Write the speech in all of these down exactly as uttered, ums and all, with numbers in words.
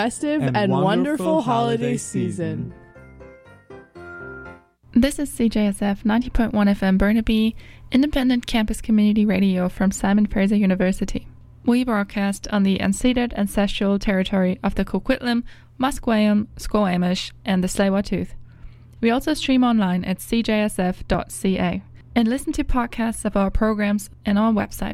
festive and, and wonderful, wonderful holiday season. This is C J S F ninety point one F M Burnaby, independent campus community radio from Simon Fraser University. We broadcast on the unceded ancestral territory of the Coquitlam, Musqueam, Squamish, and the Tsleil-Waututh. We also stream online at c j s f dot c a and listen to podcasts of our programs on our website.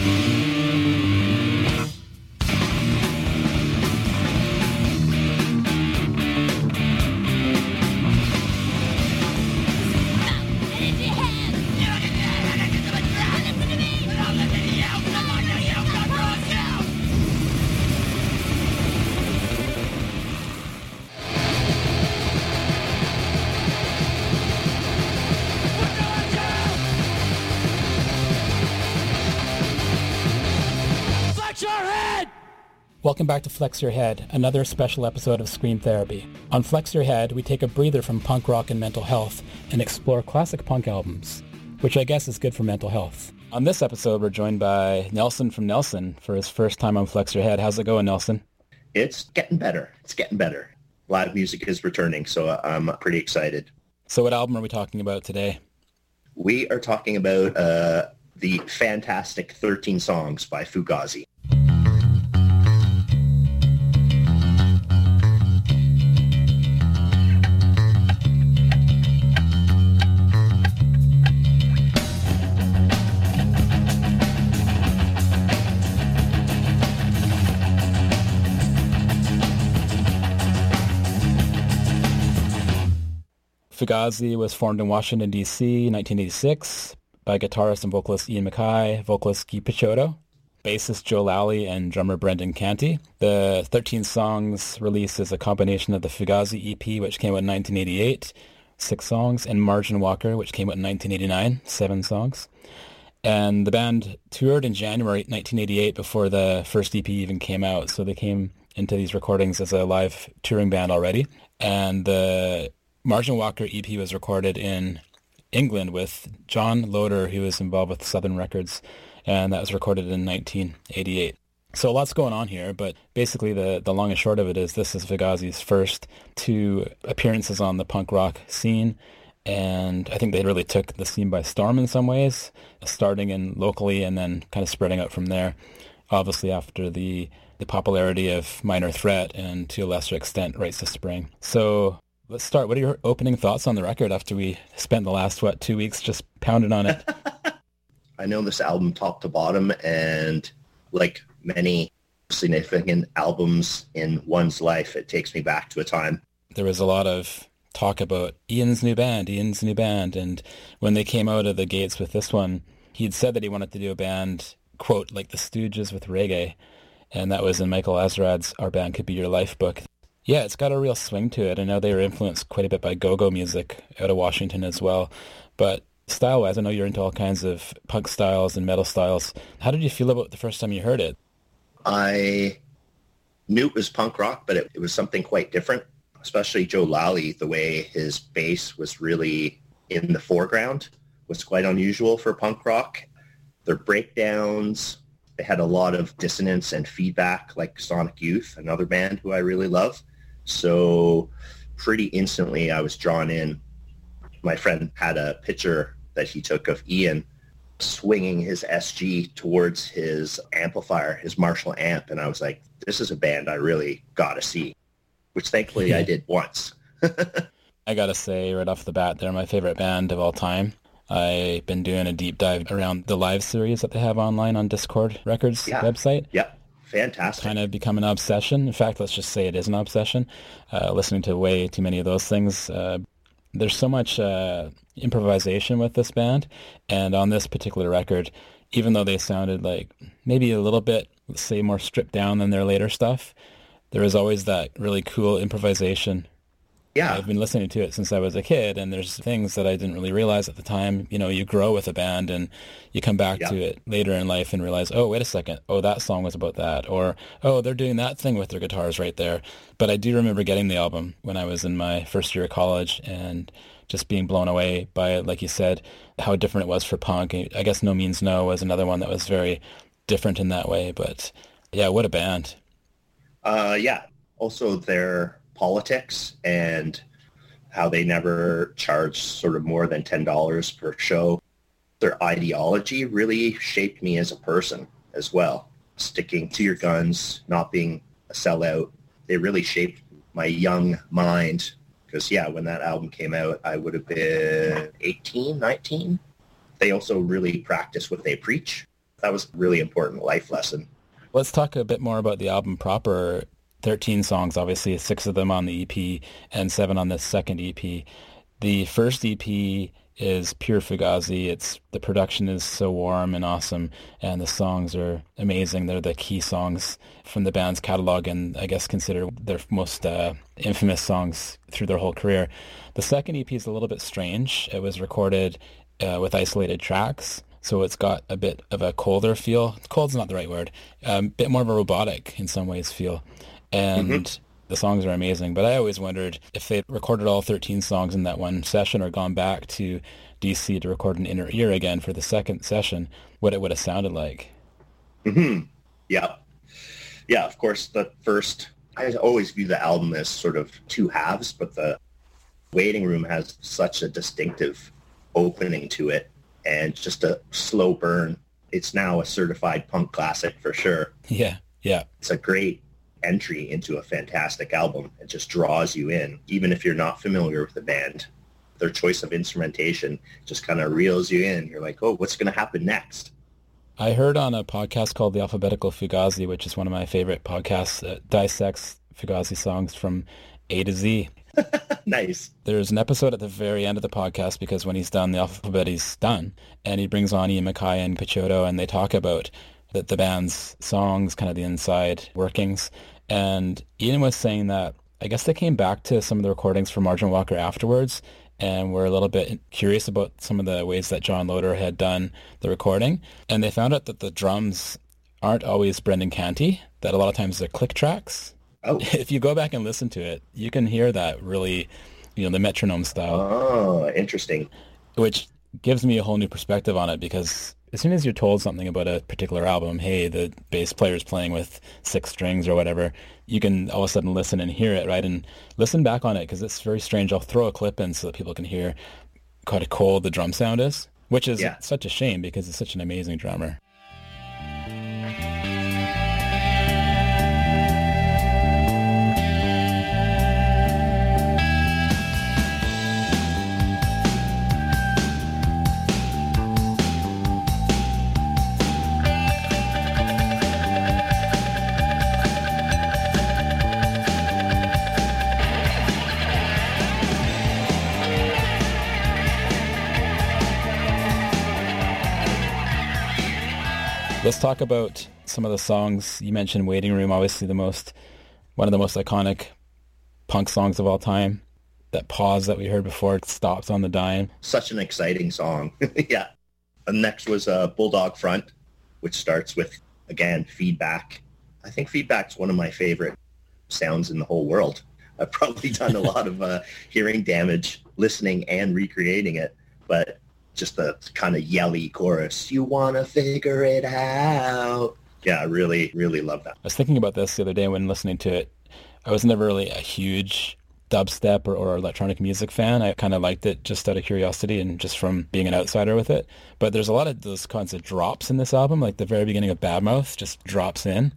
Welcome back to Flex Your Head, another special episode of Scream Therapy. On Flex Your Head, we take a breather from punk rock and mental health and explore classic punk albums, which I guess is good for mental health. On this episode, we're joined by Nelson from Nelson for his first time on Flex Your Head. How's it going, Nelson? It's getting better. It's getting better. Live music is returning, so I'm pretty excited. So what album are we talking about today? We are talking about uh, the fantastic thirteen Songs by Fugazi. Fugazi was formed in Washington, D C in nineteen eighty-six by guitarist and vocalist Ian MacKaye, vocalist Guy Picciotto, bassist Joe Lally, and drummer Brendan Canty. The thirteen Songs release is a combination of the Fugazi E P, which came out in nineteen eighty-eight, six songs, and Margin Walker, which came out in nineteen eighty-nine, seven songs. And the band toured in January nineteen eighty-eight before the first E P even came out, so they came into these recordings as a live touring band already. And the Margin Walker E P was recorded in England with John Loder, who was involved with Southern Records, and that was recorded in nineteen eighty-eight. So lots going on here, but basically the, the long and short of it is this is Fugazi's first two appearances on the punk rock scene, and I think they really took the scene by storm in some ways, starting in locally and then kind of spreading out from there, obviously after the, the popularity of Minor Threat and to a lesser extent Rites of Spring. So let's start. What are your opening thoughts on the record after we spent the last, what, two weeks just pounding on it? I know this album top to bottom, and like many significant albums in one's life, it takes me back to a time. There was a lot of talk about Ian's new band, Ian's new band, and when they came out of the gates with this one, he'd said that he wanted to do a band, quote, like the Stooges with reggae, and that was in Michael Azrad's Our Band Could Be Your Life book. Yeah, it's got a real swing to it. I know they were influenced quite a bit by go-go music out of Washington as well. But style-wise, I know you're into all kinds of punk styles and metal styles. How did you feel about it the first time you heard it? I knew it was punk rock, but it, it was something quite different, especially Joe Lally. The way his bass was really in the foreground was quite unusual for punk rock. Their breakdowns, they had a lot of dissonance and feedback, like Sonic Youth, another band who I really love. So pretty instantly I was drawn in. My friend had a picture that he took of Ian swinging his S G towards his amplifier, his Marshall amp, and I was like, this is a band I really got to see, which thankfully yeah. I did once. I got to say right off the bat, they're my favorite band of all time. I've been doing a deep dive around the live series that they have online on Discord Records yeah. website. Yeah. Fantastic. Kind of become an obsession. In fact, let's just say it is an obsession. Uh, listening to way too many of those things. Uh, there's so much uh, improvisation with this band. And on this particular record, even though they sounded like maybe a little bit, let's say, more stripped down than their later stuff, there was always that really cool improvisation. Yeah. I've been listening to it since I was a kid, and there's things that I didn't really realize at the time. You know, you grow with a band and you come back yeah. to it later in life and realize, oh, wait a second. Oh, that song was about that. Or, oh, they're doing that thing with their guitars right there. But I do remember getting the album when I was in my first year of college and just being blown away by it. Like you said, how different it was for punk. I guess No Means No was another one that was very different in that way. But yeah, what a band. Uh, yeah. Also their politics and how they never charge sort of more than ten dollars per show. Their ideology really shaped me as a person as well. Sticking to your guns, not being a sellout. They really shaped my young mind. Because, yeah, when that album came out, I would have been eighteen, nineteen. They also really practice what they preach. That was a really important life lesson. Let's talk a bit more about the album proper. thirteen songs, obviously, six of them on the E P and seven on the second E P. The first E P is pure Fugazi. It's the production is so warm and awesome, and the songs are amazing. They're the key songs from the band's catalog, and I guess consider their most uh, infamous songs through their whole career. The second E P is a little bit strange. It was recorded uh, with isolated tracks, so it's got a bit of a colder feel. Cold's not the right word. A um, bit more of a robotic, in some ways, feel. And mm-hmm. the songs are amazing. But I always wondered if they'd recorded all thirteen songs in that one session or gone back to D C to record an Inner Ear again for the second session, what it would have sounded like. Mm-hmm. Yeah. Yeah, of course, the first, I always view the album as sort of two halves, but the Waiting Room has such a distinctive opening to it and just a slow burn. It's now a certified punk classic for sure. Yeah, yeah. It's a great entry into a fantastic album. It just draws you in, even if you're not familiar with the band. Their choice of instrumentation just kind of reels you in. You're like, oh, what's going to happen next? I heard on a podcast called The Alphabetical Fugazi, which is one of my favorite podcasts that dissects Fugazi songs from A to Z. Nice. There's an episode at the very end of the podcast, because when he's done, the alphabet is done, and he brings on Ian MacKaye and Picciotto, and they talk about the, the band's songs, kind of the inside workings. And Ian was saying that I guess they came back to some of the recordings for Margin Walker afterwards, and were a little bit curious about some of the ways that John Loder had done the recording. And they found out that the drums aren't always Brendan Canty, that a lot of times they're click tracks. Oh. If you go back and listen to it, you can hear that really, you know, the metronome style. Oh, interesting. Which gives me a whole new perspective on it, because as soon as you're told something about a particular album, hey, the bass player's playing with six strings or whatever, you can all of a sudden listen and hear it, right? And listen back on it, because it's very strange. I'll throw a clip in so that people can hear quite a cold the drum sound is, which is yeah. such a shame, because it's such an amazing drummer. Let's talk about some of the songs. You mentioned Waiting Room, obviously the most, one of the most iconic punk songs of all time. That pause that we heard before, it stops on the dime. Such an exciting song. Yeah. And next was uh, Bulldog Front, which starts with, again, Feedback. I think Feedback's one of my favorite sounds in the whole world. I've probably done a lot of uh, hearing damage, listening and recreating it, but just the kind of yelly chorus, you want to figure it out. Yeah, I really, really love that. I was thinking about this the other day when listening to it. I was never really a huge dubstep or, or electronic music fan. I kind of liked it just out of curiosity and just from being an outsider with it. But there's a lot of those kinds of drops in this album, like the very beginning of Badmouth just drops in.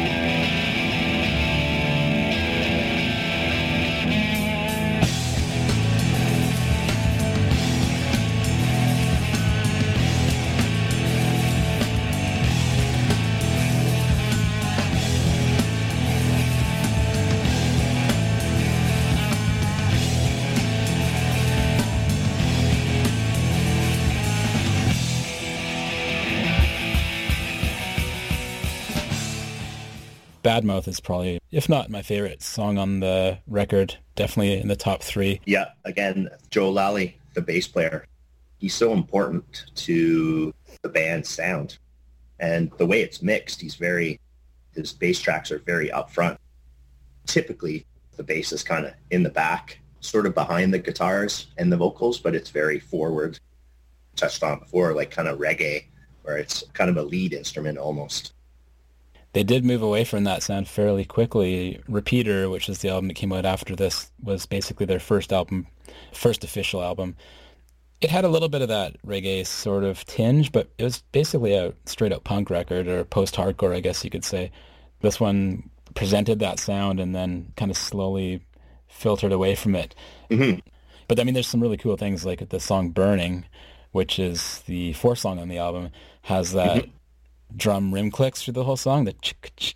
Badmouth is probably, if not my favorite song on the record, definitely in the top three. Yeah, again, Joe Lally, the bass player, he's so important to the band's sound. And the way it's mixed, he's very, his bass tracks are very upfront. Typically, the bass is kind of in the back, sort of behind the guitars and the vocals, but it's very forward. Touched on before, like kind of reggae, where it's kind of a lead instrument almost. They did move away from that sound fairly quickly. Repeater, which is the album that came out after this, was basically their first album, first official album. It had a little bit of that reggae sort of tinge, but it was basically a straight-up punk record, or post-hardcore, I guess you could say. This one presented that sound and then kind of slowly filtered away from it. Mm-hmm. But I mean, there's some really cool things, like the song Burning, which is the fourth song on the album, has that mm-hmm. drum rim clicks through the whole song. The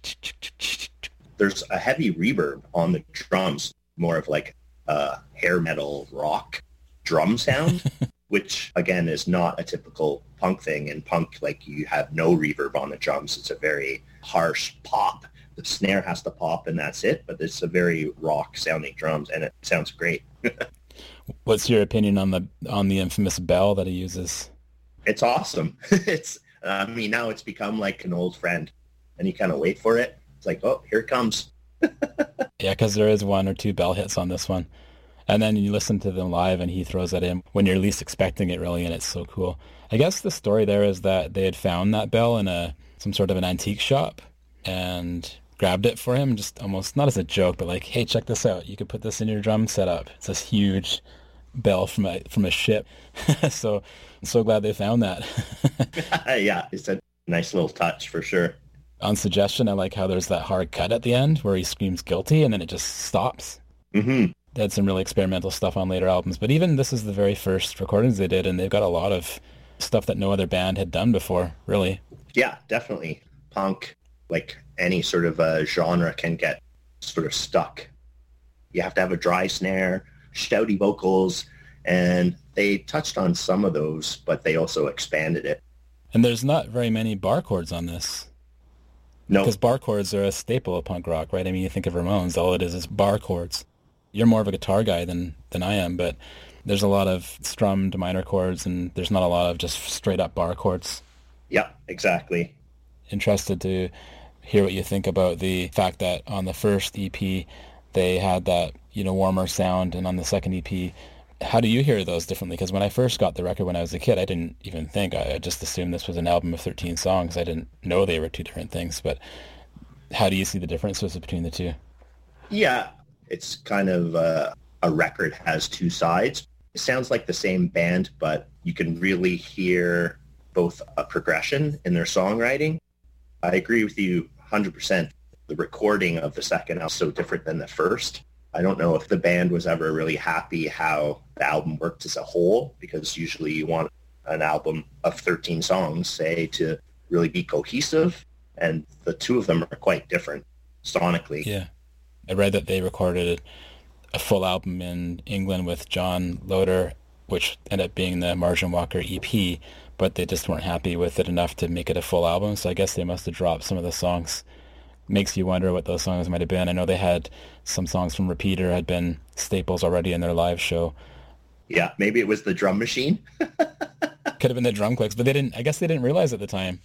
There's a heavy reverb on the drums, more of like a hair metal rock drum sound, which again is not a typical punk thing. In punk, like, you have no reverb on the drums. It's a very harsh pop. The snare has to pop and that's it, but it's a very rock sounding drums and it sounds great. What's your opinion on the on the infamous bell that he uses? It's awesome. It's I mean, now it's become like an old friend, and you kind of wait for it. It's like, oh, here it comes. Yeah, because there is one or two bell hits on this one. And then you listen to them live, and he throws that in when you're least expecting it, really, and it's so cool. I guess the story there is that they had found that bell in a some sort of an antique shop and grabbed it for him, just almost, not as a joke, but like, hey, check this out. You could put this in your drum setup. It's this huge bell from a from a ship. So I'm so glad they found that. Yeah, it's a nice little touch for sure. On suggestion, I like how there's that hard cut at the end where he screams guilty and then it just stops. Mm-hmm. They had some really experimental stuff on later albums, but even this is the very first recordings they did, and they've got a lot of stuff that no other band had done before, really. Yeah, definitely. Punk, like any sort of uh, genre, can get sort of stuck. You have to have a dry snare, shouty vocals, and they touched on some of those, but they also expanded it. And there's not very many bar chords on this. No. Because bar chords are a staple of punk rock, right? I mean, you think of Ramones, all it is is bar chords. You're more of a guitar guy than, than I am, but there's a lot of strummed minor chords, and there's not a lot of just straight-up bar chords. Yeah, exactly. Interested to hear what you think about the fact that on the first E P, they had that, you know, warmer sound, and on the second E P, how do you hear those differently? Because when I first got the record when I was a kid, I didn't even think. I just assumed this was an album of thirteen songs. I didn't know they were two different things. But how do you see the differences between the two? Yeah, it's kind of uh, a record has two sides. It sounds like the same band, but you can really hear both a progression in their songwriting. I agree with you one hundred percent. The recording of the second album is so different than the first. I don't know if the band was ever really happy how the album worked as a whole, because usually you want an album of thirteen songs, say, to really be cohesive, and the two of them are quite different sonically. Yeah. I read that they recorded a full album in England with John Loder, which ended up being the Margin Walker E P, but they just weren't happy with it enough to make it a full album, so I guess they must have dropped some of the songs. Makes you wonder what those songs might have been. I know they had some songs from Repeater had been staples already in their live show. Yeah, maybe it was the drum machine. Could have been the drum clicks, but they didn't. I guess they didn't realize at the time.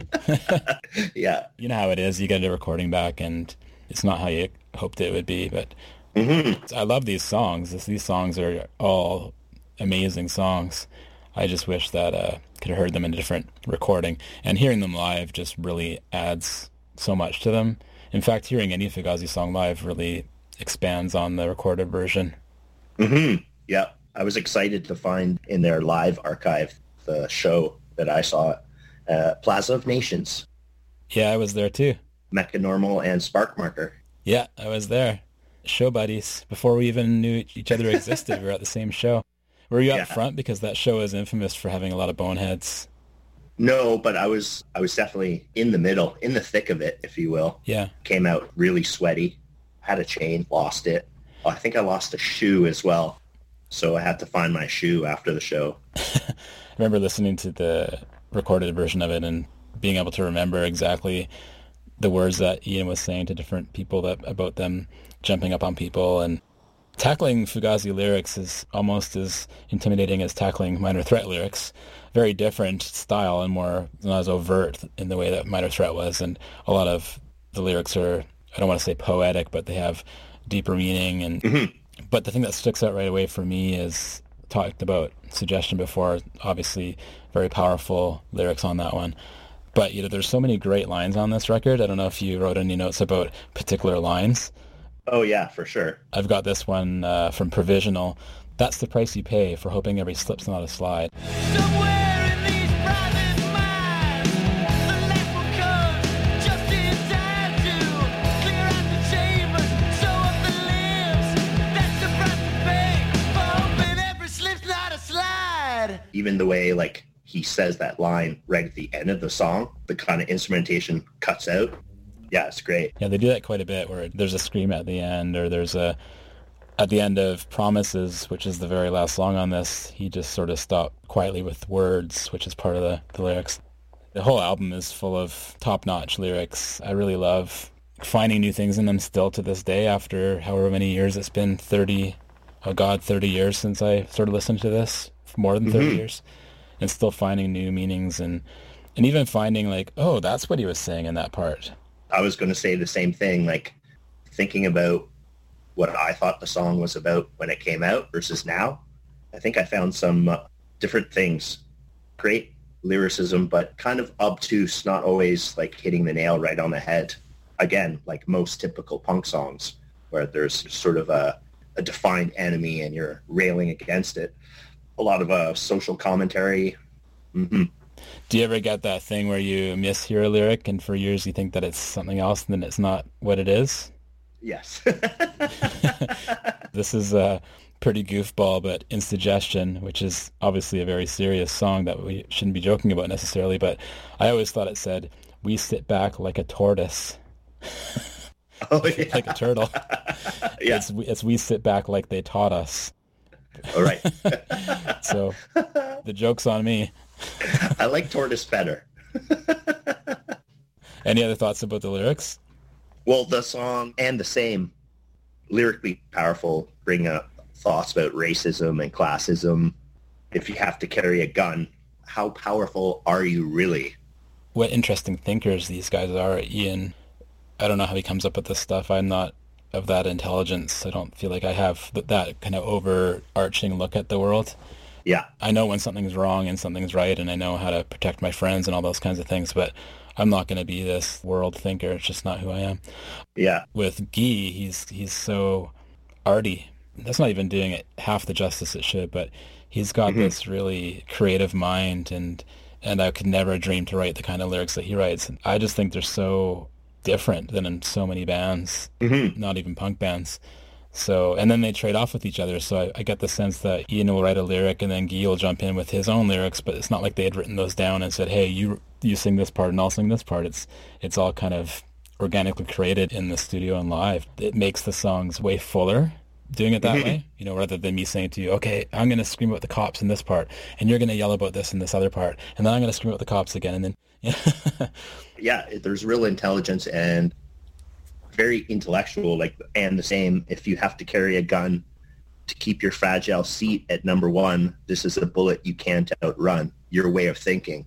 Yeah. You know how it is. You get a recording back, and it's not how you hoped it would be. But mm-hmm. I love these songs. This, these songs are all amazing songs. I just wish that uh, could have heard them in a different recording. And hearing them live just really adds so much to them. In fact, hearing any Fugazi song live really expands on the recorded version. Mm-hmm. Yeah. I was excited to find in their live archive the show that I saw at uh, Plaza of Nations. Yeah, I was there too. Mecca Normal and Spark Marker. Yeah, I was there. Show buddies. Before we even knew each other existed, we were at the same show. Were you yeah. up front? Because that show is infamous for having a lot of boneheads. No, but I was I was definitely in the middle, in the thick of it, if you will. Yeah. Came out really sweaty. Had a chain, lost it. Oh, I think I lost a shoe as well. So I had to find my shoe after the show. I remember listening to the recorded version of it and being able to remember exactly the words that Ian was saying to different people that about them jumping up on people. And tackling Fugazi lyrics is almost as intimidating as tackling Minor Threat lyrics. Very different style and more not as overt in the way that Minor Threat was. And a lot of the lyrics are, I don't want to say poetic, but they have deeper meaning. And mm-hmm. But the thing that sticks out right away for me is, talked about Suggestion before, obviously very powerful lyrics on that one. But, you know, there's so many great lines on this record. I don't know if you wrote any notes about particular lines. Oh, yeah, for sure. I've got this one uh, from Provisional. That's the price you pay for hoping every slip's not a slide. Somewhere in these private minds, the light will come just in time to clear out the chambers, sew up the limbs. That's the price to pay for hoping every slip's not a slide. Even the way, like, he says that line right at the end of the song, the kind of instrumentation cuts out. Yeah, it's great. Yeah, they do that quite a bit, where there's a scream at the end, or there's a, at the end of Promises, which is the very last song on this, he just sort of stopped quietly with words, which is part of the, the lyrics. The whole album is full of top-notch lyrics. I really love finding new things in them still to this day, after however many years it's been, thirty, oh God, thirty years since I started listening to this, more than thirty mm-hmm. years, and still finding new meanings, and, and even finding like, oh, that's what he was saying in that part. I was going to say the same thing, like thinking about what I thought the song was about when it came out versus now. I think I found some uh, different things. Great lyricism, but kind of obtuse, not always like hitting the nail right on the head. Again, like most typical punk songs where there's sort of a, a defined enemy and you're railing against it. A lot of uh, social commentary. Mm-hmm. Do you ever get that thing where you mishear a lyric and for years you think that it's something else and then it's not what it is? Yes. This is a pretty goofball, but Insdigestion, which is obviously a very serious song that we shouldn't be joking about necessarily, but I always thought it said, we sit back like a tortoise. Oh, yeah. Like a turtle. Yeah. It's, it's we sit back like they taught us. All right. So the joke's on me. I like tortoise better. Any other thoughts about the lyrics? Well, the song and the same, lyrically powerful, bring up thoughts about racism and classism. If you have to carry a gun, how powerful are you really? What interesting thinkers these guys are, Ian. I don't know how he comes up with this stuff. I'm not of that intelligence. I don't feel like I have that kind of overarching look at the world. Yeah. I know when something's wrong and something's right, and I know how to protect my friends and all those kinds of things, but I'm not going to be this world thinker. It's just not who I am. Yeah. With Guy, he's he's so arty. That's not even doing it half the justice it should, but he's got mm-hmm. this really creative mind, and and I could never dream to write the kind of lyrics that he writes. I just think they're so different than in so many bands, mm-hmm. not even punk bands. So, and then they trade off with each other. So I, I get the sense that Ian will write a lyric and then Guy will jump in with his own lyrics, but it's not like they had written those down and said, hey, you you sing this part and I'll sing this part. It's it's all kind of organically created in the studio and live. It makes the songs way fuller doing it that mm-hmm. way, you know, rather than me saying to you, okay, I'm going to scream about the cops in this part and you're going to yell about this in this other part. And then I'm going to scream about the cops again. And then, yeah. Yeah, there's real intelligence and very intellectual, like, and the same, if you have to carry a gun to keep your fragile seat at number one, this is a bullet you can't outrun, your way of thinking.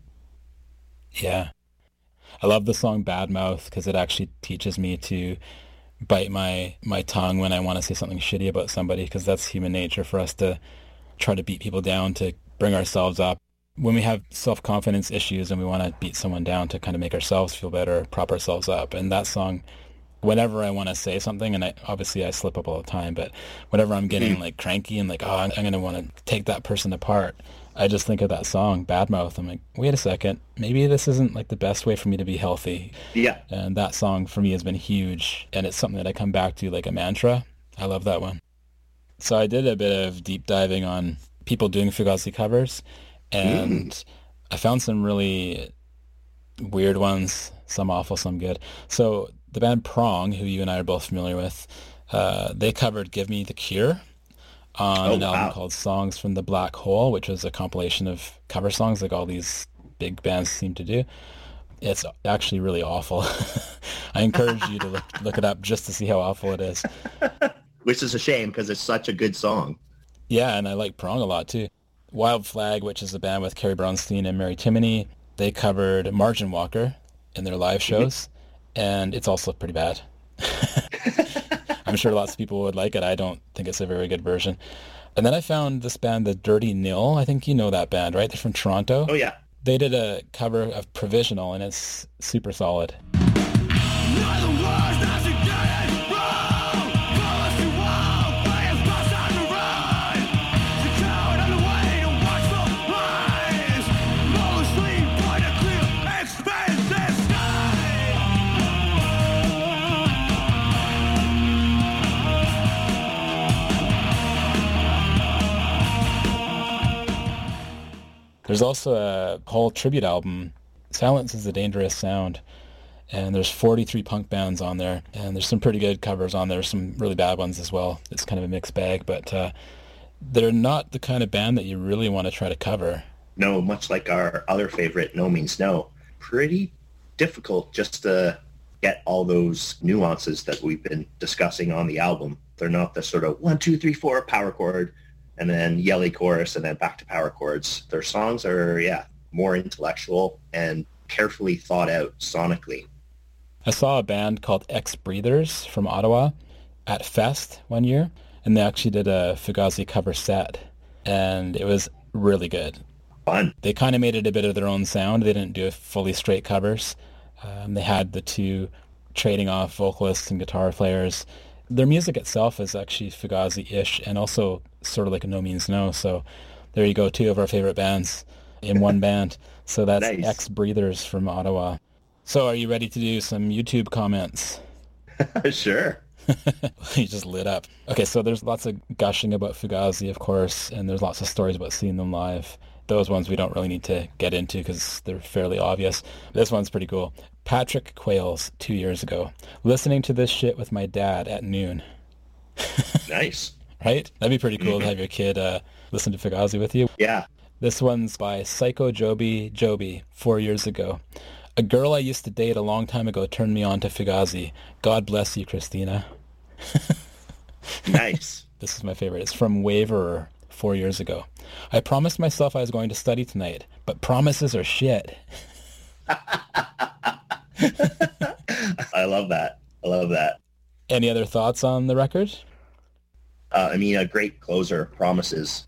Yeah. I love the song Bad Mouth because it actually teaches me to bite my, my tongue when I want to say something shitty about somebody, because that's human nature for us to try to beat people down, to bring ourselves up. When we have self-confidence issues and we want to beat someone down to kind of make ourselves feel better, prop ourselves up. And that song, whenever I want to say something, and I, obviously I slip up all the time, but whenever I'm getting mm-hmm. like cranky and like, oh, I'm, I'm going to want to take that person apart, I just think of that song, Bad Mouth. I'm like, wait a second, maybe this isn't like the best way for me to be healthy. Yeah. And that song for me has been huge, and it's something that I come back to like a mantra. I love that one. So I did a bit of deep diving on people doing Fugazi covers, and mm. I found some really weird ones, some awful, some good. So the band Prong, who you and I are both familiar with, uh, they covered Give Me the Cure on oh, an album wow. called Songs from the Black Hole, which was a compilation of cover songs like all these big bands seem to do. It's actually really awful. I encourage you to look, look it up just to see how awful it is. Which is a shame because it's such a good song. Yeah, and I like Prong a lot too. Wild Flag, which is a band with Carrie Brownstein and Mary Timony, they covered Margin Walker in their live shows, mm-hmm. and it's also pretty bad. I'm sure lots of people would like it. I don't think it's a very good version. And then I found this band, the Dirty Nil. I think you know that band, right? They're from Toronto. Oh, yeah. They did a cover of Provisional, and it's super solid. There's also a whole tribute album, Silence is a Dangerous Sound, and there's forty-three punk bands on there, and there's some pretty good covers on there, some really bad ones as well. It's kind of a mixed bag, but uh, they're not the kind of band that you really want to try to cover. No, much like our other favorite, No Means No. Pretty difficult just to get all those nuances that we've been discussing on the album. They're not the sort of one, two, three, four power chord, and then yelly chorus, and then back to power chords. Their songs are, yeah, more intellectual and carefully thought out sonically. I saw a band called Ex Breathers from Ottawa at Fest one year, and they actually did a Fugazi cover set, and it was really good. Fun. They kind of made it a bit of their own sound. They didn't do fully straight covers. Um, they had the two trading off vocalists and guitar players. Their music itself is actually Fugazi-ish and also sort of like a No Means No. So there you go, two of our favorite bands in one band. So that's Nice. Ex Breathers from Ottawa. So are you ready to do some YouTube comments? Sure. You just lit up. Okay, so there's lots of gushing about Fugazi, of course, and there's lots of stories about seeing them live. Those ones we don't really need to get into because they're fairly obvious. This one's pretty cool. Patrick Quayles, two years ago. Listening to this shit with my dad at noon. Nice. Right? That'd be pretty cool to have your kid uh, listen to Fugazi with you. Yeah. This one's by Psycho Joby Joby, four years ago. A girl I used to date a long time ago turned me on to Fugazi. God bless you, Christina. Nice. This is my favorite. It's from Waverer, four years ago. I promised myself I was going to study tonight, but promises are shit. I love that. I love that. Any other thoughts on the record? Uh, I mean, a great closer, Promises.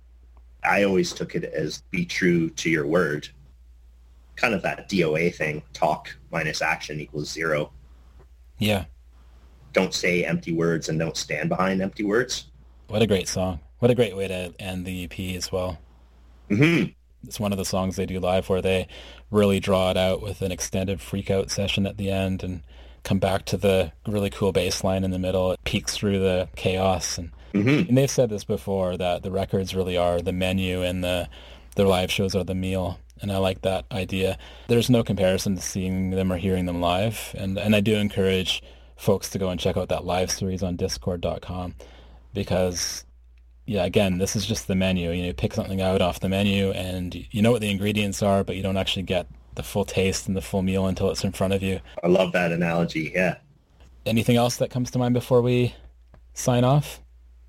I always took it as be true to your word. Kind of that D O A thing, talk minus action equals zero. Yeah. Don't say empty words and don't stand behind empty words. What a great song. What a great way to end the E P as well. Mm-hmm. It's one of the songs they do live where they really draw it out with an extended freak out session at the end and come back to the really cool bass line in the middle. It peeks through the chaos. And, Mm-hmm. and they've said this before, that the records really are the menu and the their live shows are the meal. And I like that idea. There's no comparison to seeing them or hearing them live. And, and I do encourage folks to go and check out that live series on discord dot com because, yeah, again, this is just the menu. You know, you pick something out off the menu and you know what the ingredients are, but you don't actually get the full taste and the full meal until it's in front of you. I love that analogy, yeah. Anything else that comes to mind before we sign off?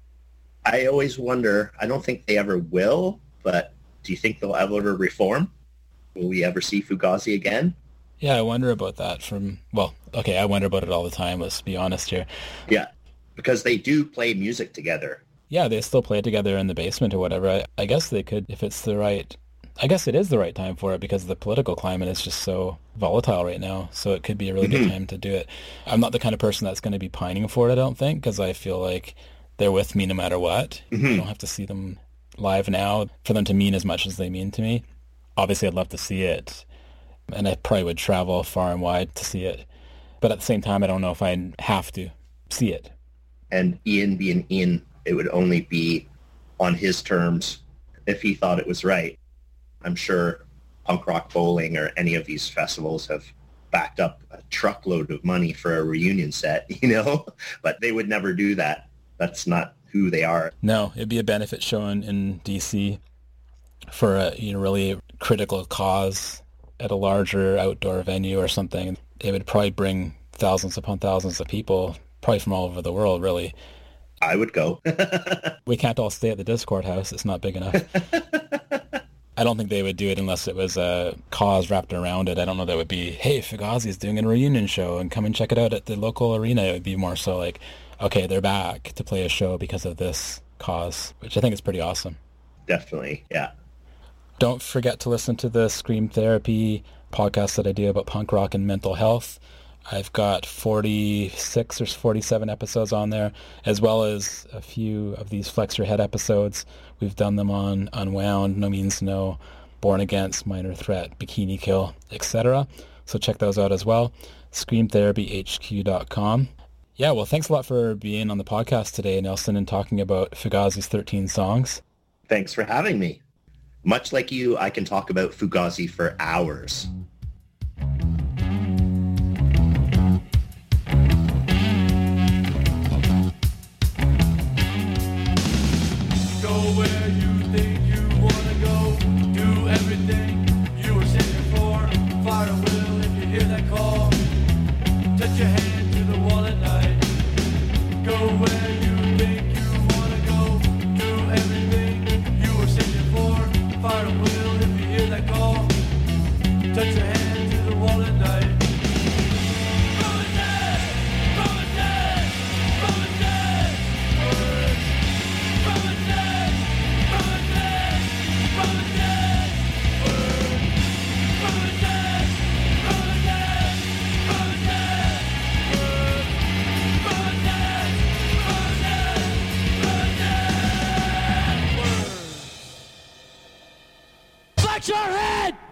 I always wonder, I don't think they ever will, but do you think they'll ever reform? Will we ever see Fugazi again? Yeah, I wonder about that from, well, okay, I wonder about it all the time, let's be honest here. Yeah, because they do play music together. Yeah, they still play together in the basement or whatever. I, I guess they could, if it's the right, I guess it is the right time for it because the political climate is just so volatile right now. So it could be a really Mm-hmm. good time to do it. I'm not the kind of person that's going to be pining for it, I don't think, because I feel like they're with me no matter what. Mm-hmm. I don't have to see them live now for them to mean as much as they mean to me. Obviously, I'd love to see it, and I probably would travel far and wide to see it. But at the same time, I don't know if I have to see it. And Ian being Ian, it would only be on his terms if he thought it was right. I'm sure Punk Rock Bowling or any of these festivals have backed up a truckload of money for a reunion set, you know, but they would never do that. That's not who they are. No, it'd be a benefit show in, in D C for a you know really critical cause at a larger outdoor venue or something. It would probably bring thousands upon thousands of people, probably from all over the world, really. I would go. We can't all stay at the Discord house. It's not big enough. I don't think they would do it unless it was a cause wrapped around it. I don't know that would be, hey, Fugazi is doing a reunion show and come and check it out at the local arena. It would be more so like, okay, they're back to play a show because of this cause, which I think is pretty awesome. Definitely, yeah. Don't forget to listen to the Scream Therapy podcast that I do about punk rock and mental health. I've got forty-six or forty-seven episodes on there, as well as a few of these Flex Your Head episodes. We've done them on Unwound, No Means No, Born Against, Minor Threat, Bikini Kill, et cetera. So check those out as well. scream therapy h q dot com. Yeah, well, thanks a lot for being on the podcast today, Nelson, and talking about Fugazi's thirteen songs. Thanks for having me. Much like you, I can talk about Fugazi for hours. Go where you think you wanna go. Do everything you were saving for. Fire a will if you hear that call. Touch your hand to the wall at night. Go where you think you wanna go. Do everything you were saving for. Fire a will if you hear that call. Touch your hand to the wall at night. Flex your head!